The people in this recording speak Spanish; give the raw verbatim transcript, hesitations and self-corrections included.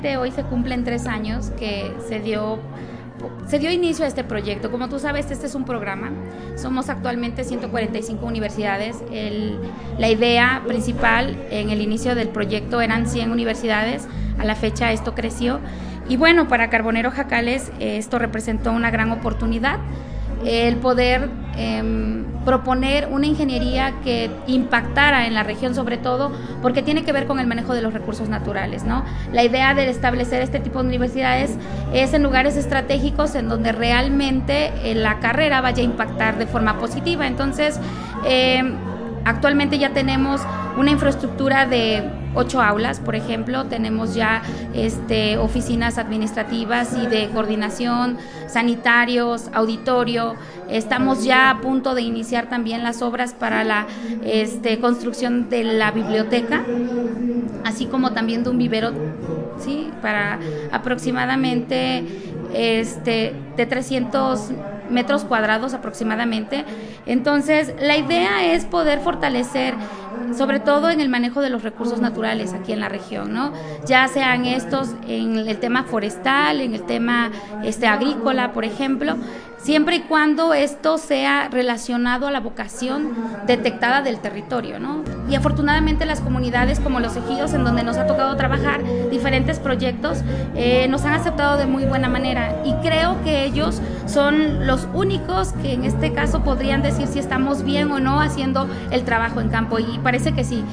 Hoy se cumplen tres años que se dio, se dio inicio a este proyecto. Como tú sabes, este es un programa. Somos actualmente ciento cuarenta y cinco universidades. El, la idea principal en el inicio del proyecto eran cien universidades. A la fecha esto creció. Y bueno, para Carbonero Jacales esto representó una gran oportunidad. El poder eh, proponer una ingeniería que impactara en la región, sobre todo porque tiene que ver con el manejo de los recursos naturales, ¿no? La idea de establecer este tipo de universidades es en lugares estratégicos en donde realmente eh, la carrera vaya a impactar de forma positiva. Entonces, eh, actualmente ya tenemos una infraestructura de ocho aulas, por ejemplo, tenemos ya este, oficinas administrativas y de coordinación, sanitarios, auditorio. Estamos ya a punto de iniciar también las obras para la este, construcción de la biblioteca, así como también de un vivero, ¿sí? Para aproximadamente este, de trescientos metros cuadrados aproximadamente. Entonces, la idea es poder fortalecer, sobre todo en el manejo de los recursos naturales aquí en la región, ¿no? Ya sean estos en el tema forestal, en el tema este, agrícola, por ejemplo, siempre y cuando esto sea relacionado a la vocación detectada del territorio, ¿no? Y afortunadamente las comunidades como los ejidos, en donde nos ha tocado trabajar diferentes proyectos, eh, nos han aceptado de muy buena manera, y creo que ellos son los únicos que en este caso podrían decir si estamos bien o no haciendo el trabajo en campo, y parece que sí.